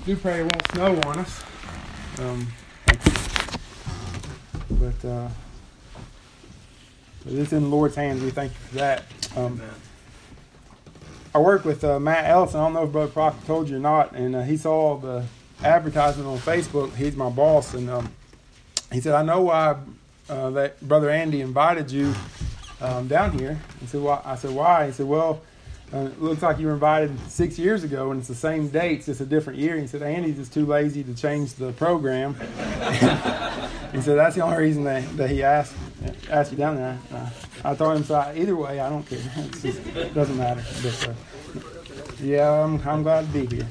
Do pray it won't snow on us. But it's in the Lord's hands. We thank you for that. I work with Matt Ellison. I don't know if Brother Proctor told you or not, and he saw the advertisement on Facebook. He's my boss, and he said, "I know why that Brother Andy invited you down here." He said, "Why?" I said, "Why?" He said, "Well, it looks like you were invited 6 years ago, and it's the same dates, just a different year." He said, "Andy's just too lazy to change the program." He said, "That's the only reason that he asked you down there." I told him, "So either way, I don't care. It doesn't matter." But, yeah, I'm glad to be here.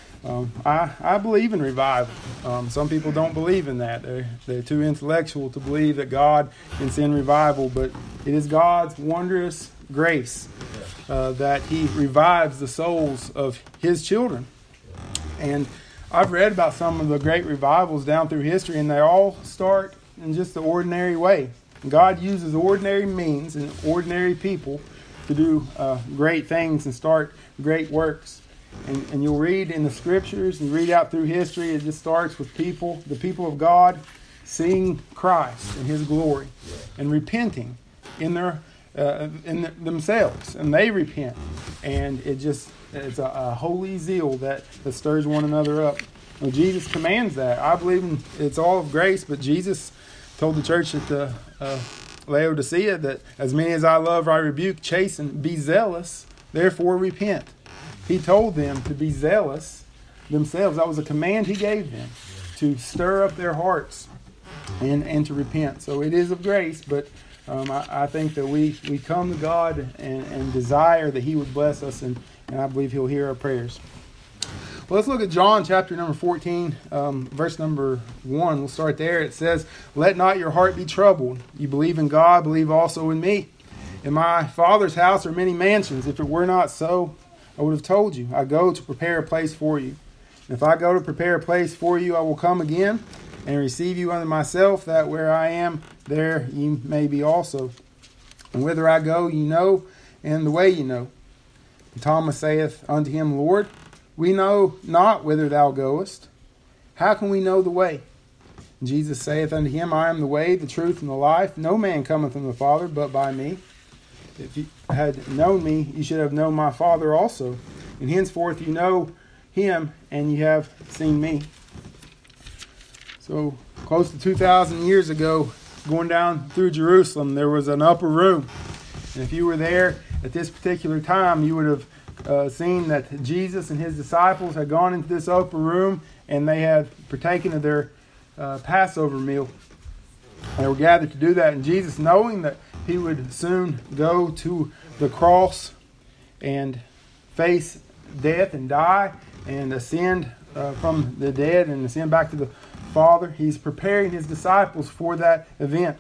I believe in revival. Some people don't believe in that. They're too intellectual to believe that God can send revival, but it is God's wondrous grace that He revives the souls of His children. And I've read about some of the great revivals down through history, and they all start in just the ordinary way. God uses ordinary means and ordinary people to do great things and start great works. And you'll read in the scriptures and read out through history, it just starts with people, the people of God, seeing Christ and His glory and repenting in themselves. And they repent. And it's a holy zeal that stirs one another up. Well, Jesus commands that. I believe it's all of grace, but Jesus told the church at Laodicea that as many as I love, I rebuke, chasten, be zealous, therefore repent. He told them to be zealous themselves. That was a command He gave them, to stir up their hearts and to repent. So it is of grace, but I think that we come to God and desire that He would bless us, and I believe He'll hear our prayers. Well, let's look at John chapter number 14, verse number 1. We'll start there. It says, "Let not your heart be troubled. You believe in God, believe also in me. In my Father's house are many mansions. If it were not so, I would have told you. I go to prepare a place for you. And if I go to prepare a place for you, I will come again and receive you unto myself, that where I am, there ye may be also. And whither I go, ye know, and the way ye know." And Thomas saith unto him, "Lord, we know not whither thou goest. How can we know the way?" And Jesus saith unto him, "I am the way, the truth, and the life. No man cometh from the Father but by me. If you had known me, you should have known my Father also. And henceforth you know Him, and you have seen me." So, close to 2,000 years ago, going down through Jerusalem, there was an upper room. And if you were there at this particular time, you would have seen that Jesus and His disciples had gone into this upper room, and they had partaken of their Passover meal. They were gathered to do that, and Jesus, knowing that He would soon go to the cross and face death and die and ascend from the dead and ascend back to the Father, He's preparing His disciples for that event.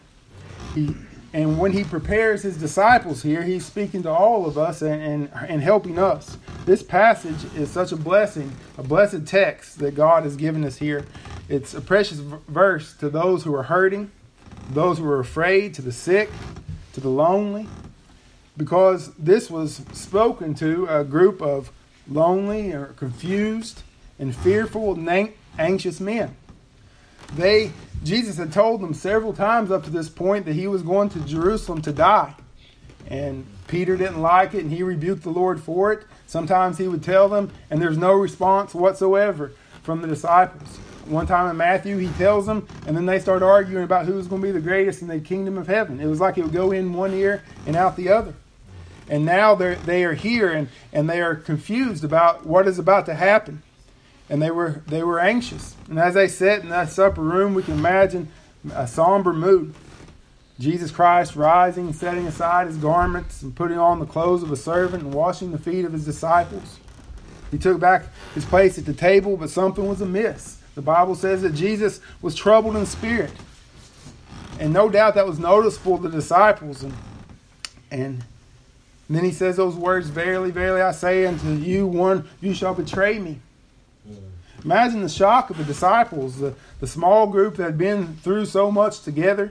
And when He prepares His disciples here, He's speaking to all of us and helping us. This passage is such a blessing, a blessed text that God has given us here. It's a precious verse to those who are hurting, those who are afraid, to the sick, to the lonely, because this was spoken to a group of lonely or confused and fearful and anxious men. Jesus had told them several times up to this point that He was going to Jerusalem to die. And Peter didn't like it, and he rebuked the Lord for it. Sometimes He would tell them, and there's no response whatsoever from the disciples. One time in Matthew, He tells them, and then they start arguing about who was going to be the greatest in the kingdom of heaven. It was like it would go in one ear and out the other. And now they are here, and they are confused about what is about to happen. And they were anxious. And as they sat in that supper room, we can imagine a somber mood. Jesus Christ rising, setting aside His garments, and putting on the clothes of a servant, and washing the feet of His disciples. He took back His place at the table, but something was amiss. The Bible says that Jesus was troubled in spirit. And no doubt that was noticeable to the disciples. And then He says those words, "Verily, verily, I say unto you, one of you shall betray me." Imagine the shock of the disciples, the small group that had been through so much together.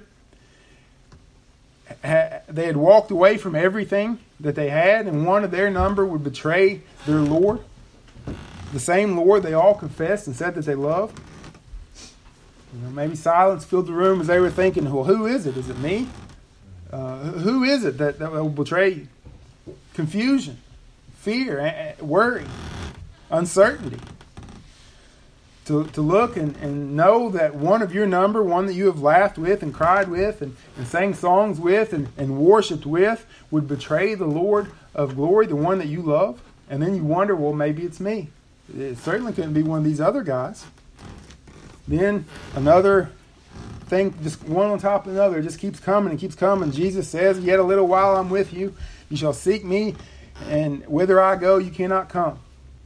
They had walked away from everything that they had, and one of their number would betray their Lord. the same Lord they all confessed and said that they loved? Maybe silence filled the room as they were thinking, well, who is it? Is it me? Who is it that will betray you? Confusion, fear, worry, uncertainty. To look and know that one of your number, one that you have laughed with and cried with and sang songs with and worshipped with, would betray the Lord of glory, the one that you love. And then you wonder, well, maybe it's me. It certainly couldn't be one of these other guys. Then another thing, just one on top of another, just keeps coming and keeps coming. Jesus says, yet a little while I'm with you. You shall seek me, and whither I go, you cannot come.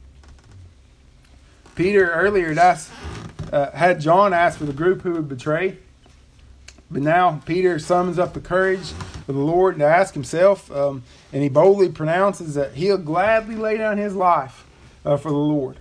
Peter earlier had John ask for the group who would betray. But now Peter summons up the courage of the Lord to ask himself, and he boldly pronounces that he'll gladly lay down his life for the Lord.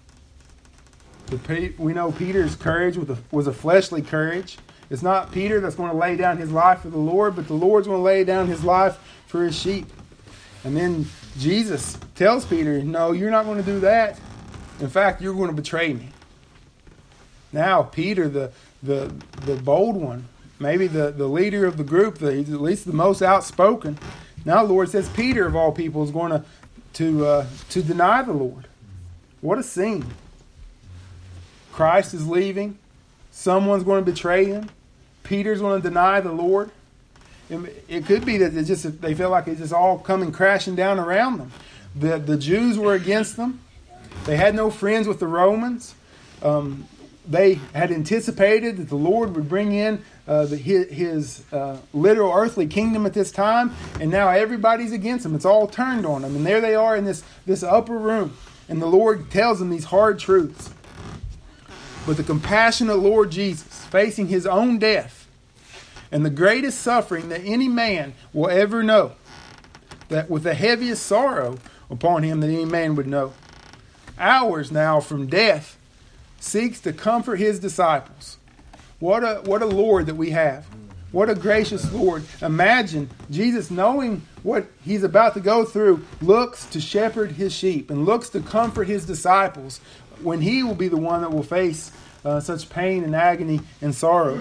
We know Peter's courage was a fleshly courage. It's not Peter that's going to lay down his life for the Lord, but the Lord's going to lay down his life for his sheep. And then Jesus tells Peter, no, you're not going to do that. In fact, you're going to betray me. Now, Peter, the bold one, maybe the leader of the group, he's at least the most outspoken. Now the Lord says Peter, of all people, is going to deny the Lord. What a scene. Christ is leaving. Someone's going to betray him. Peter's going to deny the Lord. It could be that they feel like it's just all coming crashing down around them. The Jews were against them. They had no friends with the Romans. They had anticipated that the Lord would bring in his literal earthly kingdom at this time, and now everybody's against them. It's all turned on them. And there they are in this upper room, and the Lord tells them these hard truths. But the compassionate Lord Jesus, facing his own death and the greatest suffering that any man will ever know, that with the heaviest sorrow upon him that any man would know, hours now from death, seeks to comfort his disciples. What a Lord that we have. What a gracious Lord. Imagine Jesus, knowing what he's about to go through, looks to shepherd his sheep and looks to comfort his disciples when he will be the one that will face such pain and agony and sorrow.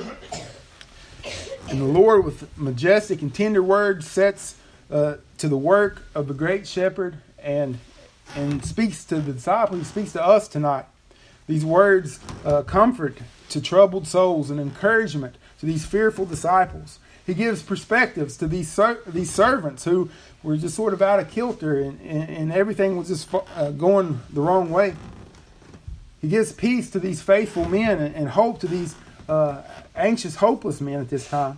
And the Lord, with majestic and tender words, sets to the work of the great shepherd and speaks to the disciples. He speaks to us tonight. These words comfort to troubled souls and encouragement to these fearful disciples. He gives perspectives to these servants who were just sort of out of kilter and everything was just going the wrong way. He gives peace to these faithful men and hope to these anxious, hopeless men at this time.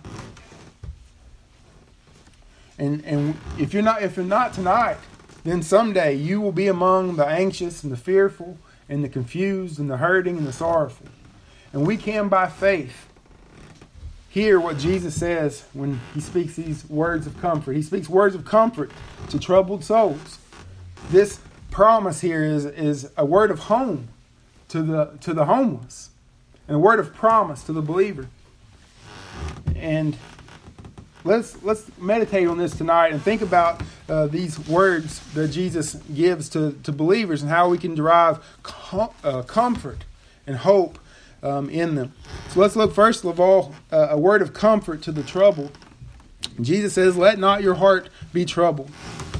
And if you're not tonight, then someday you will be among the anxious and the fearful and the confused and the hurting and the sorrowful. And we can, by faith, hear what Jesus says when he speaks these words of comfort. He speaks words of comfort to troubled souls. This promise here is a word of home to the homeless, and a word of promise to the believer. And let's meditate on this tonight and think about these words that Jesus gives to believers and how we can derive comfort and hope in them. So let's look first of all a word of comfort to the troubled. Jesus says, "Let not your heart be troubled."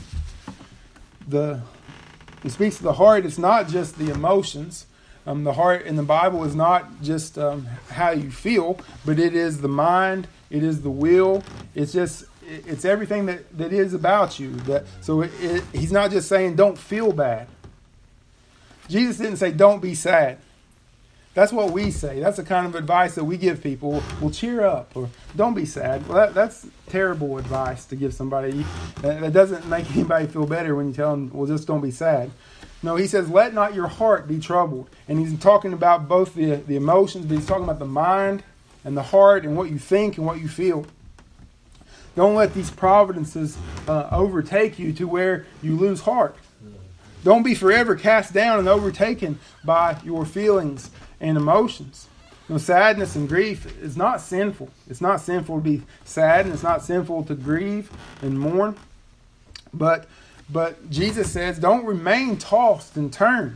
He speaks to the heart. It's not just the emotions. The heart in the Bible is not just how you feel, but it is the mind, it is the will, it's everything that is about you. He's not just saying don't feel bad. Jesus didn't say don't be sad. That's what we say. That's the kind of advice that we give people. Well, cheer up, or don't be sad. Well, that's terrible advice to give somebody. That doesn't make anybody feel better when you tell them, well, just don't be sad. No, he says, let not your heart be troubled. And he's talking about both the emotions, but he's talking about the mind and the heart and what you think and what you feel. Don't let these providences overtake you to where you lose heart. Don't be forever cast down and overtaken by your feelings and emotions. Sadness and grief is not sinful. It's not sinful to be sad, and it's not sinful to grieve and mourn. But Jesus says, don't remain tossed and turned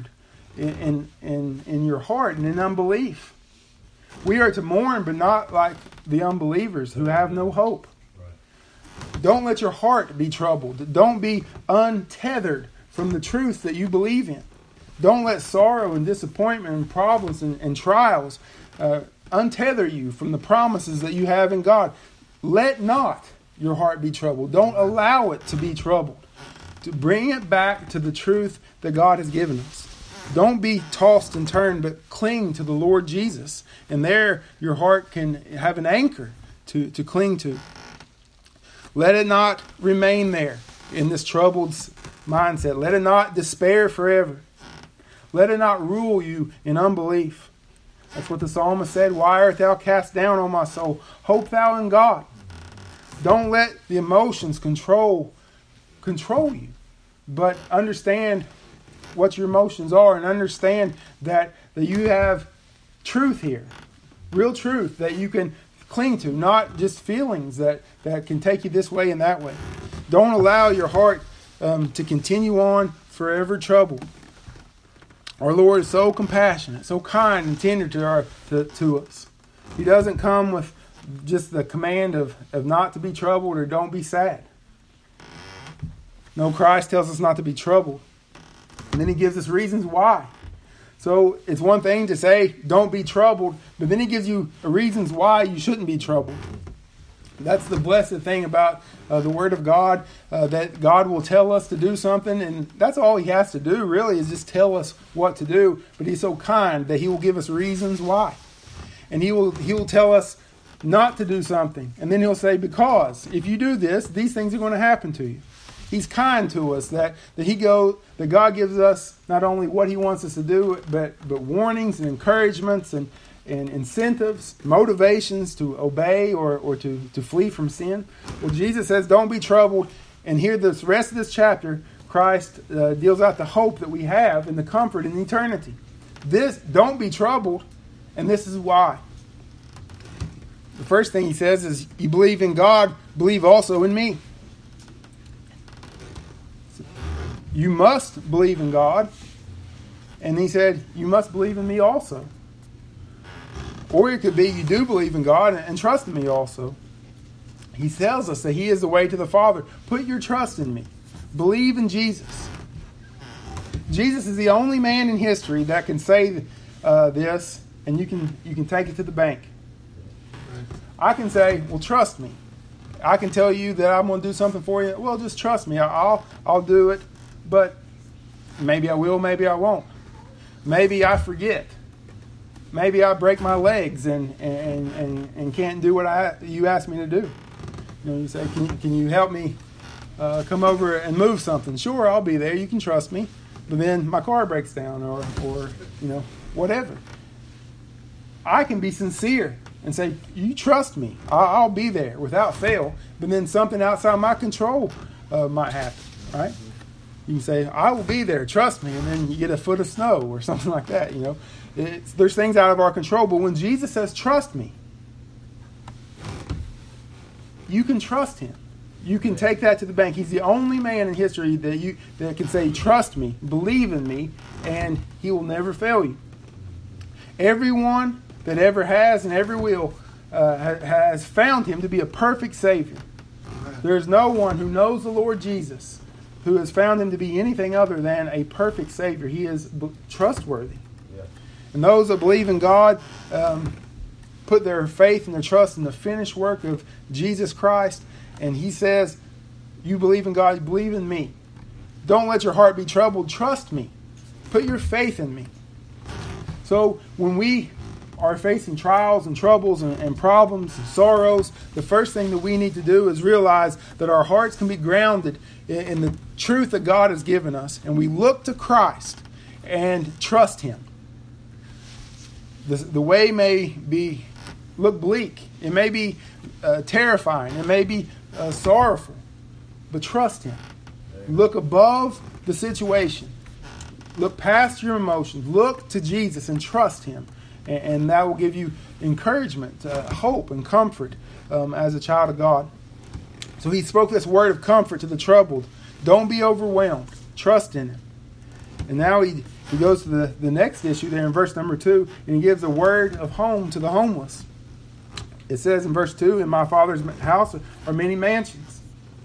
in your heart and in unbelief. We are to mourn, but not like the unbelievers who have no hope. Right. Don't let your heart be troubled. Don't be untethered from the truth that you believe in. Don't let sorrow and disappointment and problems and trials untether you from the promises that you have in God. Let not your heart be troubled. Don't allow it to be troubled. To bring it back to the truth that God has given us. Don't be tossed and turned, but cling to the Lord Jesus. And there your heart can have an anchor to cling to. Let it not remain there in this troubled mindset. Let it not despair forever. Let it not rule you in unbelief. That's what the psalmist said. Why art thou cast down, O my soul? Hope thou in God. Don't let the emotions control you, but understand what your emotions are and understand that you have truth here, real truth that you can cling to, not just feelings that can take you this way and that way. Don't allow your heart to continue on forever troubled. Our Lord is so compassionate, so kind and tender to us. He doesn't come with just the command of not to be troubled or don't be sad. No, Christ tells us not to be troubled. And then he gives us reasons why. So it's one thing to say, don't be troubled, but then he gives you reasons why you shouldn't be troubled. That's the blessed thing about the Word of God, that God will tell us to do something, and that's all he has to do, really, is just tell us what to do. But he's so kind that he will give us reasons why. And he will tell us not to do something. And then he'll say, because if you do this, these things are going to happen to you. He's kind to us, that God gives us not only what he wants us to do, but warnings and encouragements and incentives, motivations to obey or to flee from sin. Well, Jesus says, don't be troubled. And here, the rest of this chapter, Christ deals out the hope that we have and the comfort in eternity. Don't be troubled, and this is why. The first thing he says is, you believe in God, believe also in me. You must believe in God. And he said, you must believe in me also. Or it could be, you do believe in God and trust in me also. He tells us that he is the way to the Father. Put your trust in me. Believe in Jesus. Jesus is the only man in history that can say this, and you can take it to the bank. I can say, well, trust me. I can tell you that I'm going to do something for you. Well, just trust me. I'll do it. But maybe I will, maybe I won't. Maybe I forget. Maybe I break my legs and can't do what you asked me to do. You say, can you help me come over and move something? Sure, I'll be there. You can trust me. But then my car breaks down or whatever. I can be sincere and say, you trust me. I'll be there without fail. But then something outside my control might happen, right? You can say, I will be there, trust me, and then you get a foot of snow or something like that, There's things out of our control, but when Jesus says, trust me, you can trust him. You can take that to the bank. He's the only man in history that can say, trust me, believe in me, and he will never fail you. Everyone that ever has and ever will has found him to be a perfect Savior. There's no one who knows the Lord Jesus who has found him to be anything other than a perfect Savior. He is trustworthy. Yeah. And those that believe in God put their faith and their trust in the finished work of Jesus Christ. And he says, you believe in God, you believe in me. Don't let your heart be troubled. Trust me. Put your faith in me. So when we are facing trials and troubles and problems and sorrows, the first thing that we need to do is realize that our hearts can be grounded in the truth that God has given us. And we look to Christ and trust him. The way may look bleak. It may be terrifying. It may be sorrowful. But trust him. Look above the situation. Look past your emotions. Look to Jesus and trust him. And that will give you encouragement, hope, and comfort as a child of God. So he spoke this word of comfort to the troubled. Don't be overwhelmed. Trust in him. And now he He goes to the next issue there in verse number 2, and he gives a word of home to the homeless. It says in verse 2, in my Father's house are many mansions.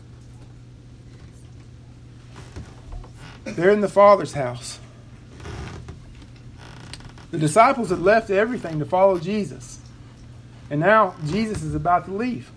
They're in the Father's house. The disciples had left everything to follow Jesus. And now Jesus is about to leave.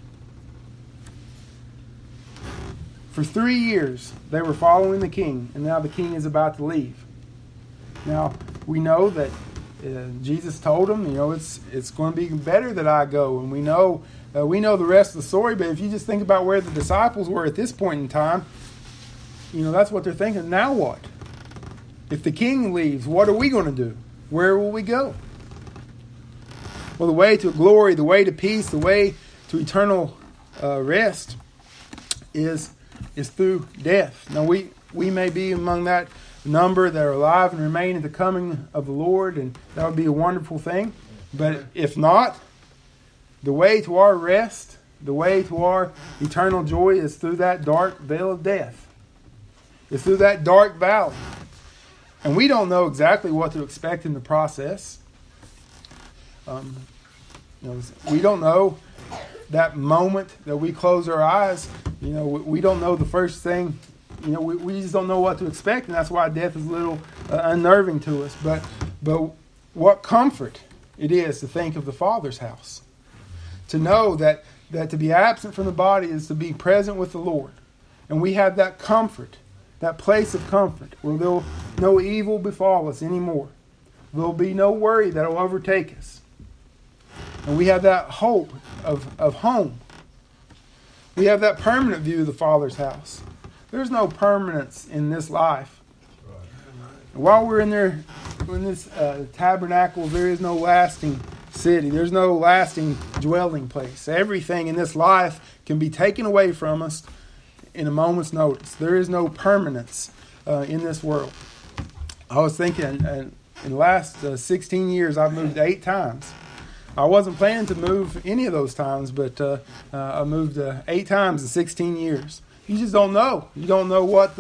For 3 years, they were following the King, and now the King is about to leave. Now, we know that Jesus told them, it's going to be better that I go, and we know the rest of the story. But if you just think about where the disciples were at this point in time, that's what they're thinking. Now what? If the King leaves, what are we going to do? Where will we go? Well, the way to glory, the way to peace, the way to eternal rest is through death. Now, we may be among that number that are alive and remain at the coming of the Lord, and that would be a wonderful thing. But if not, the way to our rest, the way to our eternal joy is through that dark veil of death. It's through that dark valley. And we don't know exactly what to expect in the process. We don't know that moment that we close our eyes. We don't know the first thing. We just don't know what to expect, and that's why death is a little unnerving to us. But what comfort it is to think of the Father's house. To know that to be absent from the body is to be present with the Lord. And we have that comfort, that place of comfort, where there'll no evil befall us anymore. There'll be no worry that will overtake us. And we have that hope of home. We have that permanent view of the Father's house. There's no permanence in this life. While we're in this tabernacle, there is no lasting city. There's no lasting dwelling place. Everything in this life can be taken away from us in a moment's notice. There is no permanence in this world. I was thinking, in the last 16 years, I've moved 8 times. I wasn't planning to move any of those times, but I moved 8 times in 16 years. You just don't know. You don't know what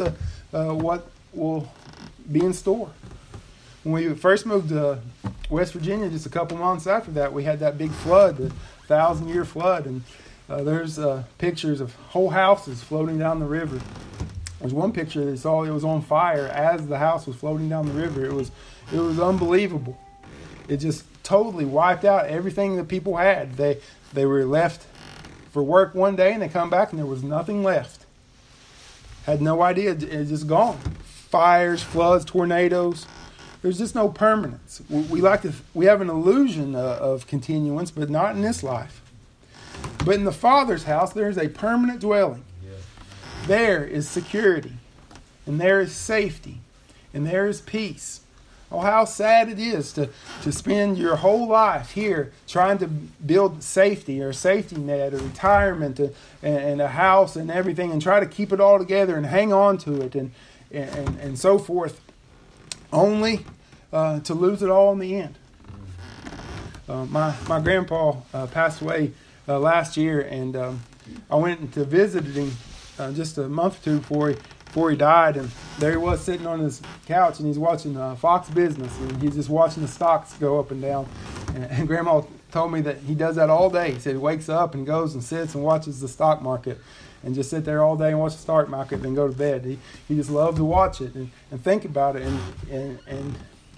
will be in store. When we first moved to West Virginia, just a couple months after that, we had that big flood, the 1,000-year flood, and there's pictures of whole houses floating down the river. There's one picture that saw it was on fire as the house was floating down the river. It was unbelievable. It just totally wiped out everything that people had. They were left for work one day and they come back and there was nothing left. Had no idea. It's just gone. Fires, floods, tornadoes. There's just no permanence. We have an illusion of continuance, but not in this life. But in the Father's house, there is a permanent dwelling. There is security, and there is safety, and there is peace. Oh, how sad it is to spend your whole life here trying to build safety or a safety net or retirement and a house and everything and try to keep it all together and hang on to it and so forth, only to lose it all in the end. My grandpa passed away last year, and I went to visit him just a month or two before he died, and there he was sitting on his couch, and he's watching Fox Business, and he's just watching the stocks go up and down. And Grandma told me that he does that all day. He said he wakes up and goes and sits and watches the stock market, and just sit there all day and watch the stock market, and then go to bed. He just loved to watch it and think about it. And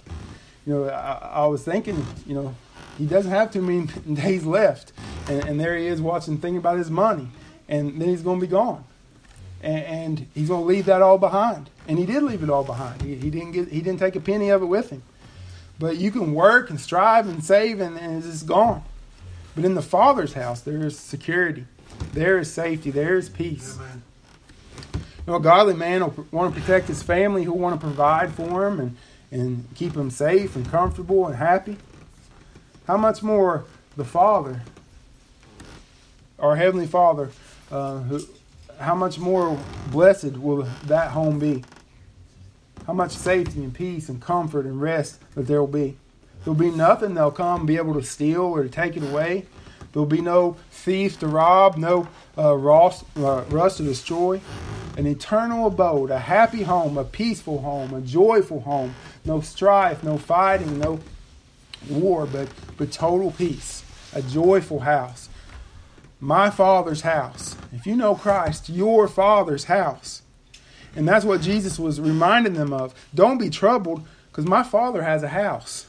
I was thinking, he doesn't have too many days left, and there he is thinking about his money, and then he's going to be gone. And he's going to leave that all behind. And he did leave it all behind. He didn't take a penny of it with him. But you can work and strive and save, and it's just gone. But in the Father's house, there is security. There is safety. There is peace. A godly man will want to protect his family. He'll want to provide for him and keep them safe and comfortable and happy. How much more the Father, our Heavenly Father, how much more blessed will that home be? How much safety and peace and comfort and rest that there will be. There will be nothing they'll come and be able to steal or to take it away. There will be no thief to rob, no rust to destroy. An eternal abode, a happy home, a peaceful home, a joyful home no strife, no fighting, no war, but total peace. A joyful house. My Father's house. If you know Christ, your Father's house. And that's what Jesus was reminding them of. Don't be troubled, because my Father has a house.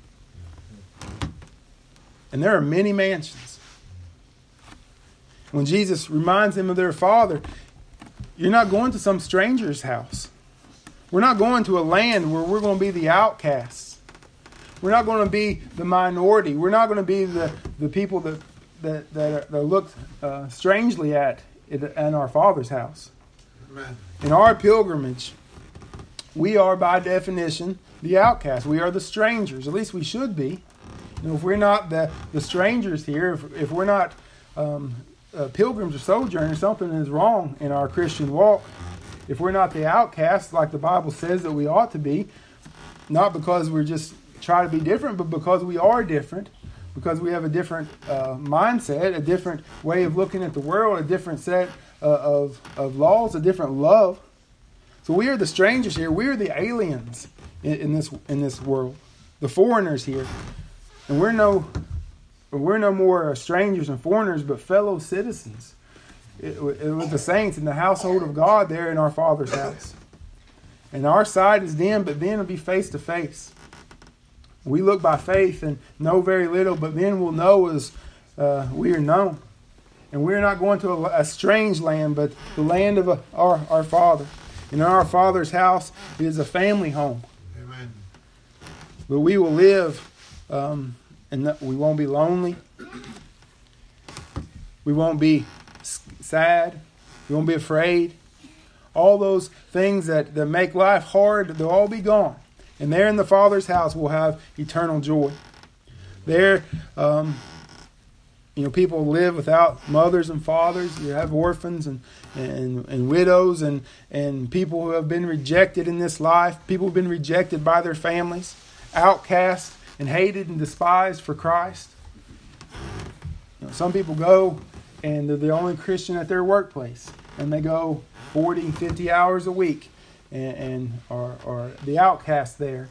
And there are many mansions. When Jesus reminds them of their Father, you're not going to some stranger's house. We're not going to a land where we're going to be the outcasts. We're not going to be the minority. We're not going to be the people that looked strangely at in our Father's house. Amen. In our pilgrimage, we are by definition the outcasts. We are the strangers. At least we should be. If we're not the strangers here, if we're not pilgrims or sojourners, something is wrong in our Christian walk. If we're not the outcasts, like the Bible says that we ought to be, not because we're just trying to be different, but because we are different, because we have a different mindset, a different way of looking at the world, a different set of laws, a different love. So we are the strangers here. We are the aliens in this world, the foreigners here. And we're no more strangers and foreigners, but fellow citizens. It was the saints in the household of God there in our Father's house. And our sight is dim, but then it'll be face to face. We look by faith and know very little, but then we'll know as we are known. And we're not going to a strange land, but the land of our Father. And in our Father's house is a family home. Amen. But we will live, and we won't be lonely. We won't be sad. We won't be afraid. All those things that make life hard, they'll all be gone. And there in the Father's house, we'll have eternal joy. There, people live without mothers and fathers. You have orphans and widows and people who have been rejected in this life. People who have been rejected by their families, outcast and hated and despised for Christ. Some people go and they're the only Christian at their workplace. And they go 40, 50 hours a week. And are the outcast there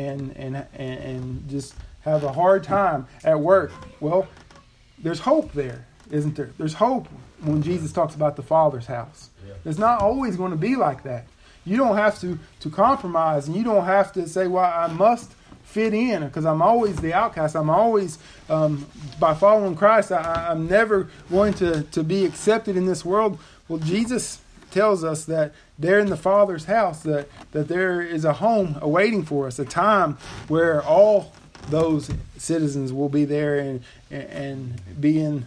and just have a hard time at work. Well, there's hope there, isn't there? There's hope when Jesus talks about the Father's house. Yeah. It's not always going to be like that. You don't have to compromise, and you don't have to say, well, I must fit in because I'm always the outcast. I'm always, by following Christ, I'm never going to be accepted in this world. Well, Jesus tells us that there in the Father's house that there is a home awaiting for us, a time where all those citizens will be there and be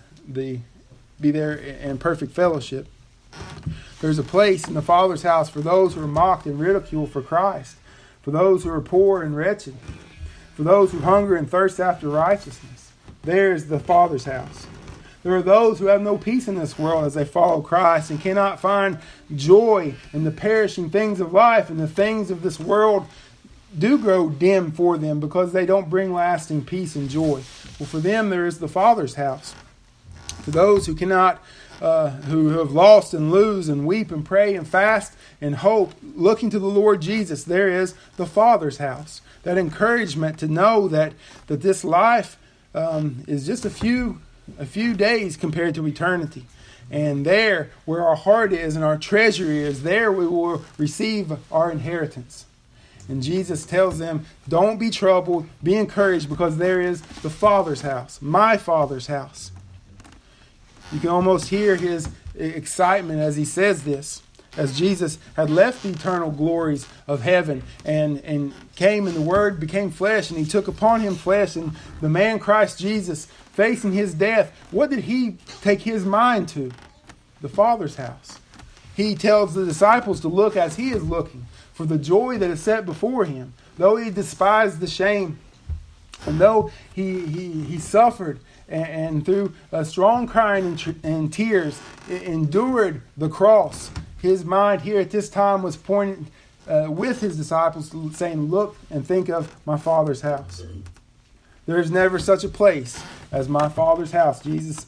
there in perfect fellowship. There's a place in the Father's house for those who are mocked and ridiculed for Christ, for those who are poor and wretched, for those who hunger and thirst after righteousness. There is the Father's house. There are those who have no peace in this world as they follow Christ and cannot find joy in the perishing things of life, and the things of this world do grow dim for them because they don't bring lasting peace and joy. Well, for them there is the Father's house. For those who cannot, who have lost and lose and weep and pray and fast and hope, looking to the Lord Jesus, there is the Father's house. That encouragement to know that this life is just a few days compared to eternity. And there, where our heart is and our treasure is, there we will receive our inheritance. And Jesus tells them, don't be troubled, be encouraged, because there is the Father's house, my Father's house. You can almost hear his excitement as he says this, as Jesus had left the eternal glories of heaven and came, and the Word became flesh, and he took upon him flesh, and the man Christ Jesus, facing his death, what did he take his mind to? The Father's house. He tells the disciples to look as he is looking, for the joy that is set before him. Though he despised the shame, and though he suffered, and through strong crying and tears endured the cross, his mind here at this time was pointing with his disciples, saying, look and think of my Father's house. There is never such a place as my Father's house. Jesus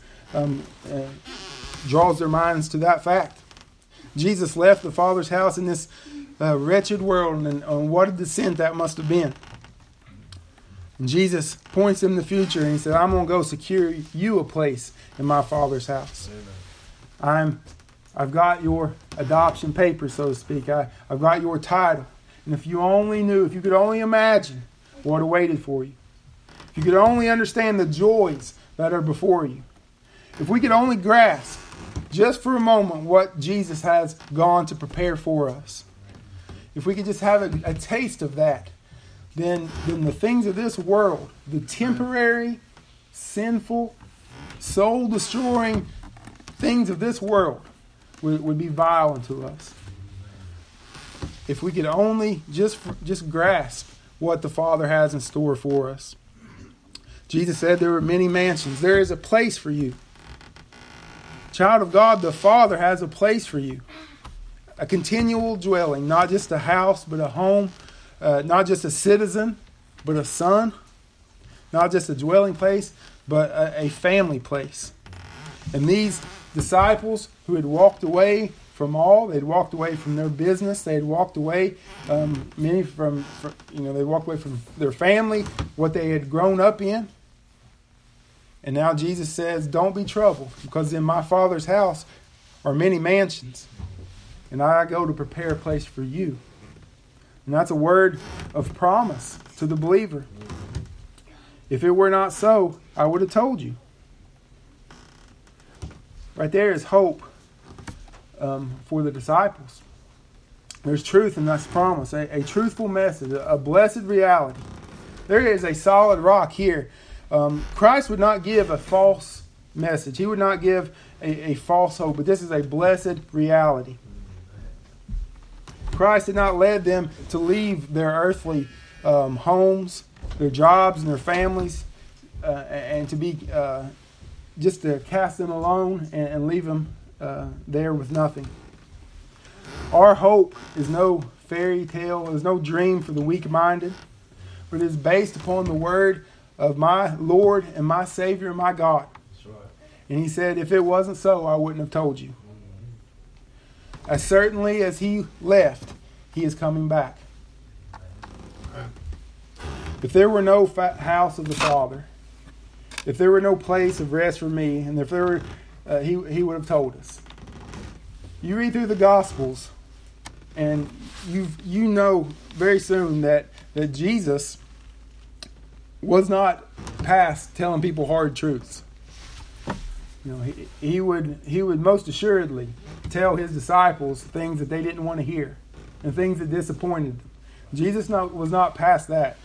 draws their minds to that fact. Jesus left the Father's house in this wretched world, and what a descent that must have been. And Jesus points in the future, and he said, I'm going to go secure you a place in my Father's house. Amen. I've got your adoption papers, so to speak. I've got your title. And if you only knew, if you could only imagine what awaited for you, if you could only understand the joys that are before you, if we could only grasp just for a moment what Jesus has gone to prepare for us, if we could just have a taste of that, then the things of this world, the temporary, sinful, soul-destroying things of this world would be vile unto us. If we could only just grasp what the Father has in store for us. Jesus said there were many mansions. There is a place for you. Child of God, the Father has a place for you. A continual dwelling, not just a house, but a home. Not just a citizen, but a son. Not just a dwelling place, but a family place. And these disciples who had walked away from all, they'd walked away from their business, they had walked away, many they walked away from their family, what they had grown up in. And now Jesus says, don't be troubled, because in my Father's house are many mansions, and I go to prepare a place for you. And that's a word of promise to the believer. If it were not so, I would have told you. Right there is hope for the disciples. There's truth in this promise, a truthful message, a blessed reality. There is a solid rock here. Christ would not give a false message. He would not give a false hope, but this is a blessed reality. Christ had not led them to leave their earthly homes, their jobs, and their families, and to be just to cast them alone and leave them there with nothing. Our hope is no fairy tale, is no dream for the weak-minded, but it is based upon the word of my Lord and my Savior and my God. That's right. And he said, if it wasn't so, I wouldn't have told you. As certainly as he left, he is coming back. If there were no house of the Father, if there were no place of rest for me, and if there were, he would have told us. You read through the Gospels, and you know very soon that Jesus was not past telling people hard truths. You know, he would most assuredly tell his disciples things that they didn't want to hear and things that disappointed them. Jesus was not past that.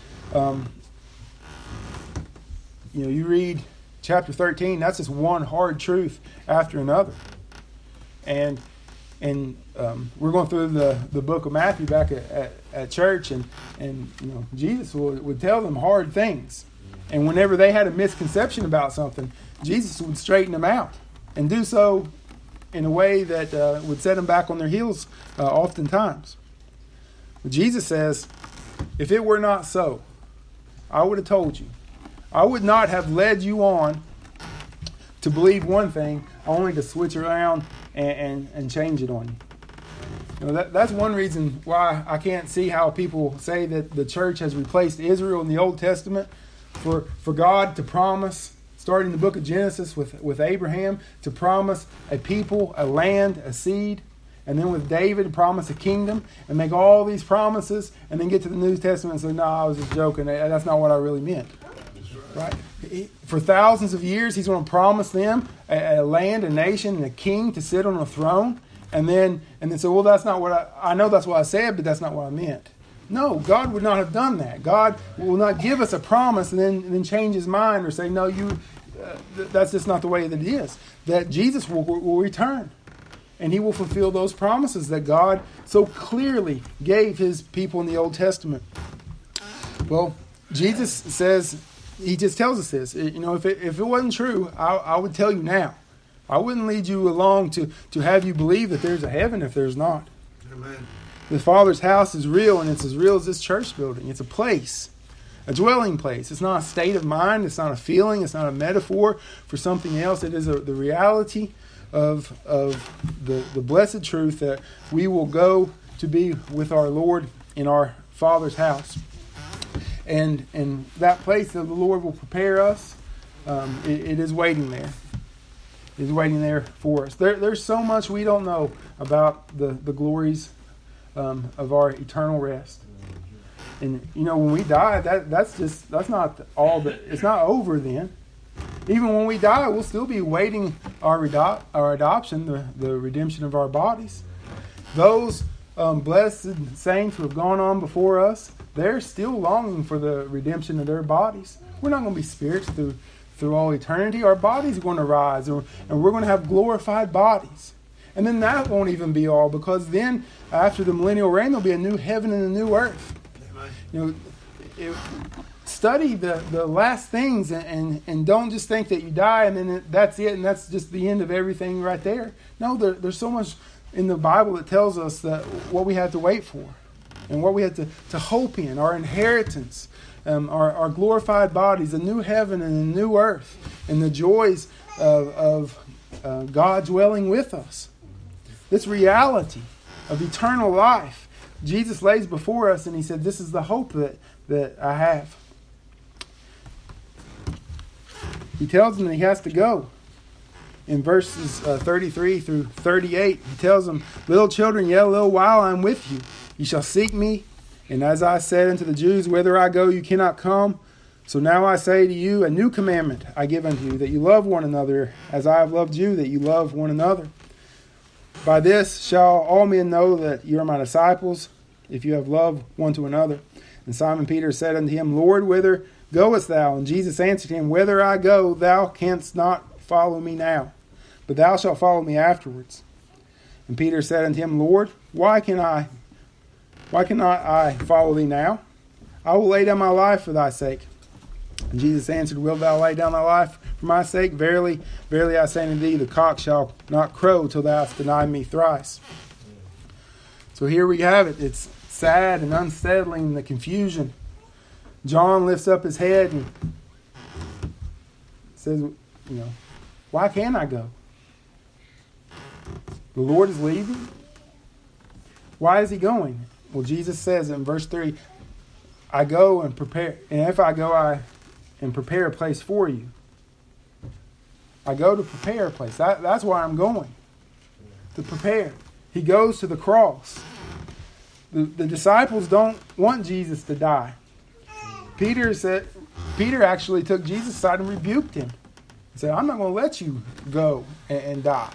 You read chapter 13, that's just one hard truth after another. And we're going through the book of Matthew back at church, and Jesus would tell them hard things. And whenever they had a misconception about something, Jesus would straighten them out and do so in a way that would set them back on their heels oftentimes. But Jesus says, if it were not so, I would have told you. I would not have led you on to believe one thing, only to switch around and change it on you. That's one reason why I can't see how people say that the church has replaced Israel in the Old Testament. For God to promise, starting the book of Genesis with Abraham, to promise a people, a land, a seed, and then with David to promise a kingdom, and make all these promises, and then get to the New Testament and say, no, I was just joking. That's not what I really meant. Right? For thousands of years, he's going to promise them a land, a nation, and a king to sit on a throne, and then say, well, that's not what I know that's what I said, but that's not what I meant. No, God would not have done that. God will not give us a promise and then change his mind or say, no, that's just not the way that it is. That Jesus will return, and he will fulfill those promises that God so clearly gave his people in the Old Testament. Well, Jesus says, he just tells us this. If it wasn't true, I would tell you now. I wouldn't lead you along to have you believe that there's a heaven if there's not. Amen. The Father's house is real, and it's as real as this church building. It's a place, a dwelling place. It's not a state of mind. It's not a feeling. It's not a metaphor for something else. It is the reality of the blessed truth that we will go to be with our Lord in our Father's house. And that place that the Lord will prepare us, it is waiting there. It is waiting there for us. There's so much we don't know about the glories of our eternal rest. And when we die, that's not all that. It's not over then. Even when we die, we'll still be waiting our adoption, the redemption of our bodies. Those blessed saints who have gone on before us, they're still longing for the redemption of their bodies. We're not going to be spirits through all eternity. Our bodies are going to rise, and we're going to have glorified bodies. And then that won't even be all, because then after the millennial reign, there'll be a new heaven and a new earth. Study the last things and don't just think that you die and then that's it and that's just the end of everything right there. No, there's so much in the Bible that tells us that what we have to wait for and what we have to hope in, our inheritance, our glorified bodies, a new heaven and a new earth, and the joys of God dwelling with us. This reality of eternal life, Jesus lays before us, and he said, this is the hope that I have. He tells him that he has to go. In verses 33 through 38, he tells them, little children, yet a little while I am with you. You shall seek me. And as I said unto the Jews, whither I go, you cannot come. So now I say to you, a new commandment I give unto you, that you love one another, as I have loved you, that you love one another. By this shall all men know that you are my disciples, if you have love one to another. And Simon Peter said unto him, Lord, whither goest thou? And Jesus answered him, whither I go, thou canst not follow me now, but thou shalt follow me afterwards. And Peter said unto him, Lord, why cannot I follow thee now? I will lay down my life for thy sake. And Jesus answered, wilt thou lay down thy life for my sake? Verily, verily I say unto thee, the cock shall not crow till thou hast denied me thrice. So here we have it. It's sad and unsettling, the confusion. John lifts up his head and says, why can't I go? The Lord is leaving. Why is he going? Well, Jesus says in verse 3, I go and prepare, and if I go, and prepare a place for you. I go to prepare a place. That's why I'm going. To prepare. He goes to the cross. The disciples don't want Jesus to die. Peter actually took Jesus aside and rebuked him. He said, I'm not going to let you go and die.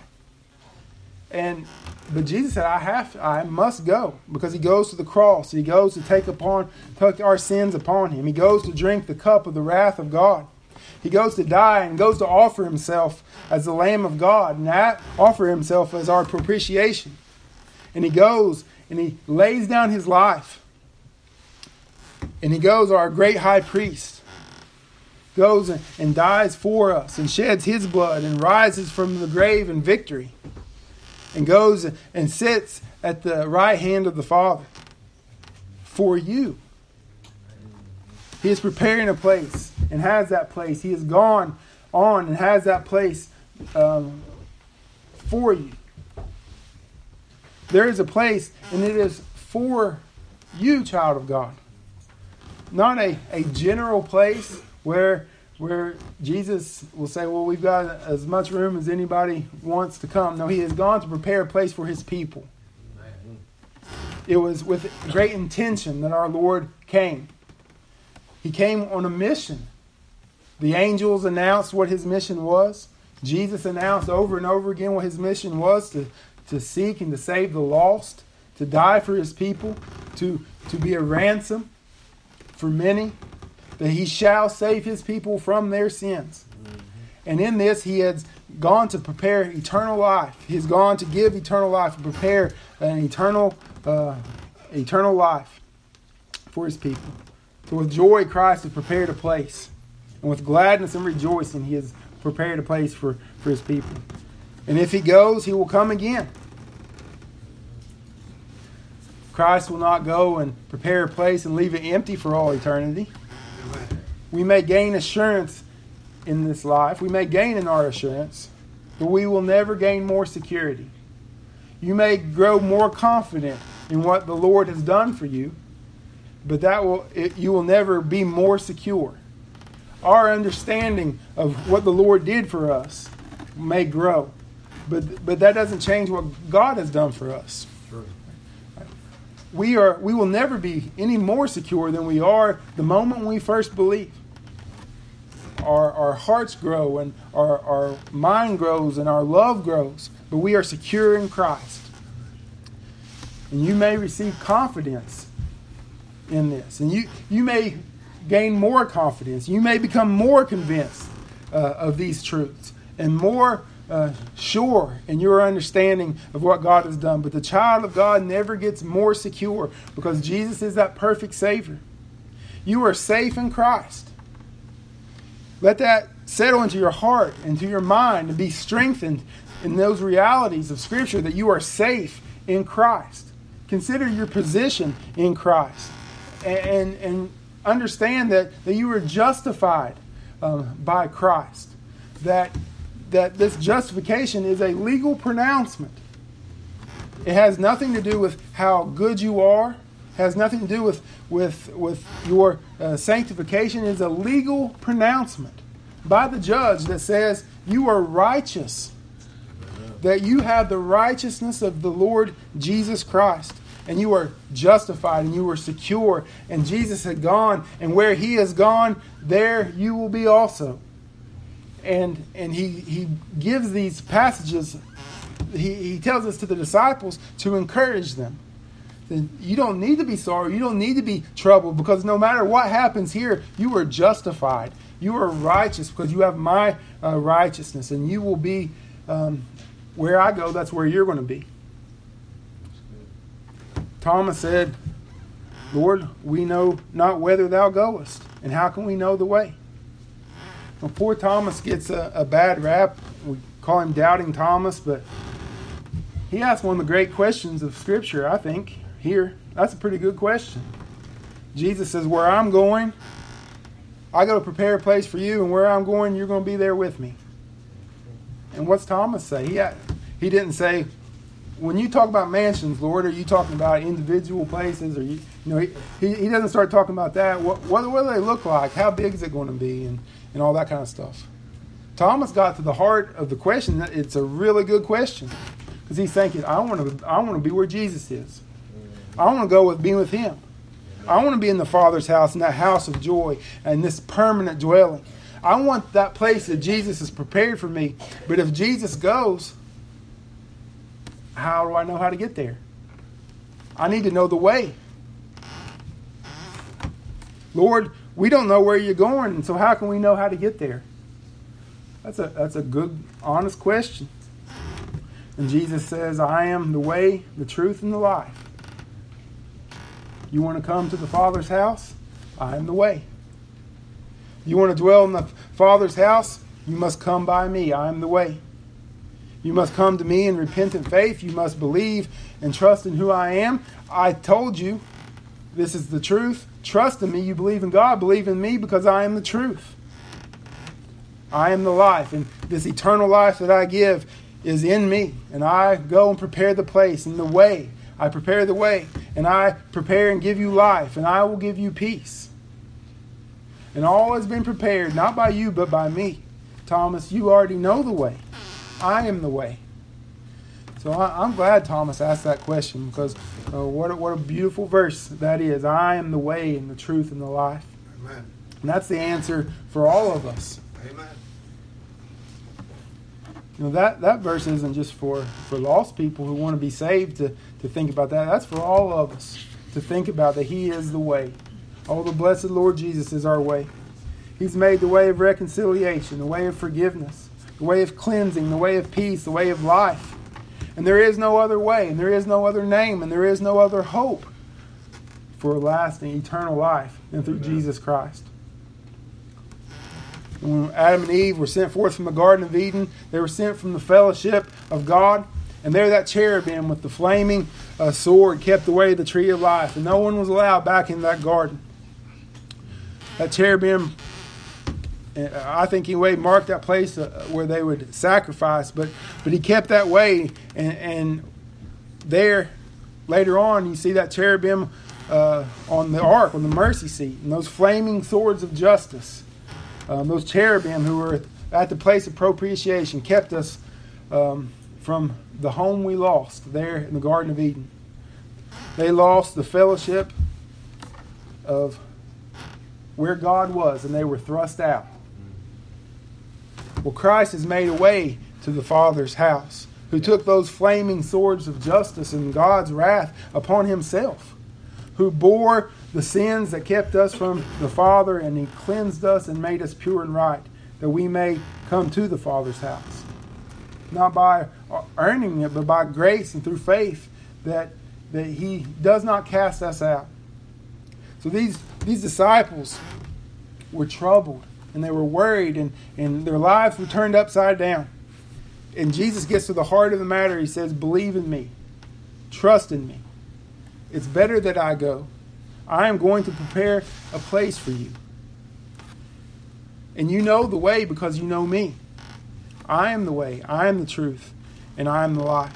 But Jesus said, I must go, because he goes to the cross. He goes to take our sins upon him. He goes to drink the cup of the wrath of God. He goes to die and goes to offer himself as the Lamb of God, and offer himself as our propitiation. And he goes and he lays down his life. And he goes, our great high priest, goes and dies for us and sheds his blood and rises from the grave in victory. And goes and sits at the right hand of the Father for you. He is preparing a place and has that place. He has gone on and has that place for you. There is a place, and it is for you, child of God. Not a general place where Jesus will say, well, we've got as much room as anybody wants to come. No, he has gone to prepare a place for his people. It was with great intention that our Lord came. He came on a mission. The angels announced what his mission was. Jesus announced over and over again what his mission was, to seek and to save the lost, to die for his people, to be a ransom for many, that he shall save his people from their sins. And in this, he has gone to prepare eternal life. He has gone to give eternal life, to prepare an eternal life for his people. So with joy, Christ has prepared a place. And with gladness and rejoicing, he has prepared a place for his people. And if he goes, he will come again. Christ will not go and prepare a place and leave it empty for all eternity. We may gain assurance in this life. We may gain in our assurance, but we will never gain more security. You may grow more confident in what the Lord has done for you, but you will never be more secure. Our understanding of what the Lord did for us may grow, but that doesn't change what God has done for us. True. We will never be any more secure than we are the moment we first believe. Our hearts grow and our mind grows and our love grows, but we are secure in Christ. And you may receive confidence in this, and you may gain more confidence. You may become more convinced of these truths and more sure in your understanding of what God has done. But the child of God never gets more secure because Jesus is that perfect Savior. You are safe in Christ. Let that settle into your heart, into your mind, and be strengthened in those realities of Scripture that you are safe in Christ. Consider your position in Christ and understand that you are justified by Christ. That this justification is a legal pronouncement. It has nothing to do with how good you are. It has nothing to do with your sanctification. It is a legal pronouncement by the judge that says you are righteous. That you have the righteousness of the Lord Jesus Christ. And you are justified and you are secure. And Jesus had gone. And where He has gone, there you will be also. And he gives these passages. He tells us to the disciples to encourage them. You don't need to be sorry. You don't need to be troubled, because no matter what happens here, you are justified. You are righteous because you have my righteousness. And you will be where I go, that's where you're going to be. Thomas said, Lord, we know not whither thou goest, and how can we know the way? Well, poor Thomas gets a bad rap. We call him Doubting Thomas, but he asked one of the great questions of Scripture, I think, here. That's a pretty good question. Jesus says, where I'm going, I go to prepare a place for you, and where I'm going, you're going to be there with me. And what's Thomas say? He didn't say, when you talk about mansions, Lord, are you talking about individual places? Or he doesn't start talking about that. What do they look like? How big is it going to be? And all that kind of stuff. Thomas got to the heart of the question. It's a really good question, because he's thinking, I want to be where Jesus is. I want to go be with Him. I want to be in the Father's house, in that house of joy, and this permanent dwelling. I want that place that Jesus has prepared for me. But if Jesus goes, how do I know how to get there? I need to know the way. Lord, we don't know where you're going, and so how can we know how to get there? That's a good, honest question. And Jesus says, I am the way, the truth, and the life. You want to come to the Father's house? I am the way. You want to dwell in the Father's house? You must come by me. I am the way. You must come to me in repentant faith. You must believe and trust in who I am. I told you, this is the truth. Trust in me. You believe in God. Believe in me, because I am the truth. I am the life. And this eternal life that I give is in me. And I go and prepare the place and the way. I prepare the way. And I prepare and give you life. And I will give you peace. And all has been prepared, not by you, but by me. Thomas, you already know the way. I am the way. So I'm glad Thomas asked that question, because what a beautiful verse that is. I am the way and the truth and the life. Amen. And that's the answer for all of us. Amen. That verse isn't just for lost people who want to be saved to think about that. That's for all of us to think about that He is the way. Oh, the blessed Lord Jesus is our way. He's made the way of reconciliation, the way of forgiveness, the way of cleansing, the way of peace, the way of life. And there is no other way, and there is no other name, and there is no other hope for lasting eternal life than through Jesus Christ. And when Adam and Eve were sent forth from the Garden of Eden, they were sent from the fellowship of God. And there that cherubim with the flaming sword kept away the tree of life. And no one was allowed back in that garden. That cherubim, I think anyway, marked that place where they would sacrifice. But he kept that way. And there later on, you see that cherubim on the ark, on the mercy seat, and those flaming swords of justice. Those cherubim who were at the place of propitiation kept us from the home we lost there in the Garden of Eden. They lost the fellowship of where God was, and they were thrust out. Well, Christ has made a way to the Father's house, who took those flaming swords of justice and God's wrath upon himself, who bore the sins that kept us from the Father, and he cleansed us and made us pure and right, that we may come to the Father's house. Not by earning it, but by grace and through faith, that he does not cast us out. So these disciples were troubled, and they were worried, and their lives were turned upside down. And Jesus gets to the heart of the matter. He says, believe in me. Trust in me. It's better that I go. I am going to prepare a place for you. And you know the way because you know me. I am the way, I am the truth, and I am the life.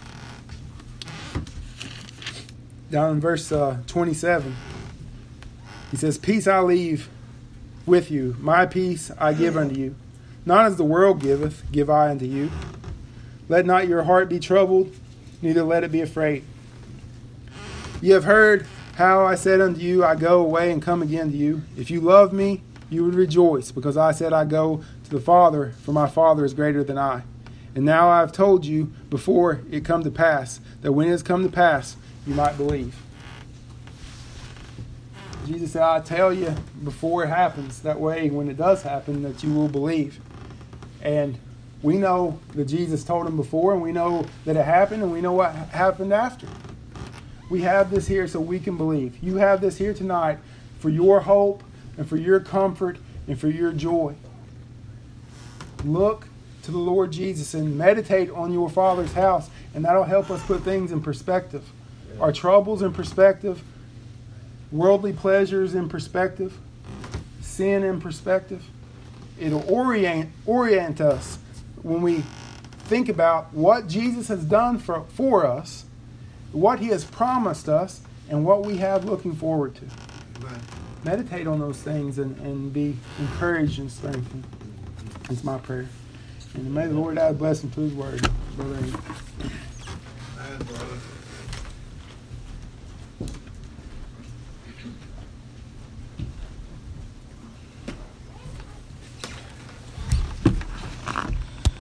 Down in verse 27, he says, peace I leave with you, my peace I give unto you. Not as the world giveth, give I unto you. Let not your heart be troubled, neither let it be afraid. You have heard how I said unto you, I go away and come again to you. If you love me, you would rejoice, because I said I go to the Father, for my Father is greater than I. And now I have told you before it come to pass, that when it has come to pass, you might believe. Jesus said, I tell you before it happens, that way when it does happen, that you will believe. And we know that Jesus told him before, and we know that it happened, and we know what happened after. We have this here so we can believe. You have this here tonight for your hope and for your comfort and for your joy. Look to the Lord Jesus and meditate on your Father's house, and that'll help us put things in perspective. Our troubles in perspective, worldly pleasures in perspective, sin in perspective. It'll orient us when we think about what Jesus has done for us, what he has promised us, and what we have looking forward to. Right. Meditate on those things and be encouraged and strengthened. That's my prayer. And may the Lord add blessing to his word. Brother.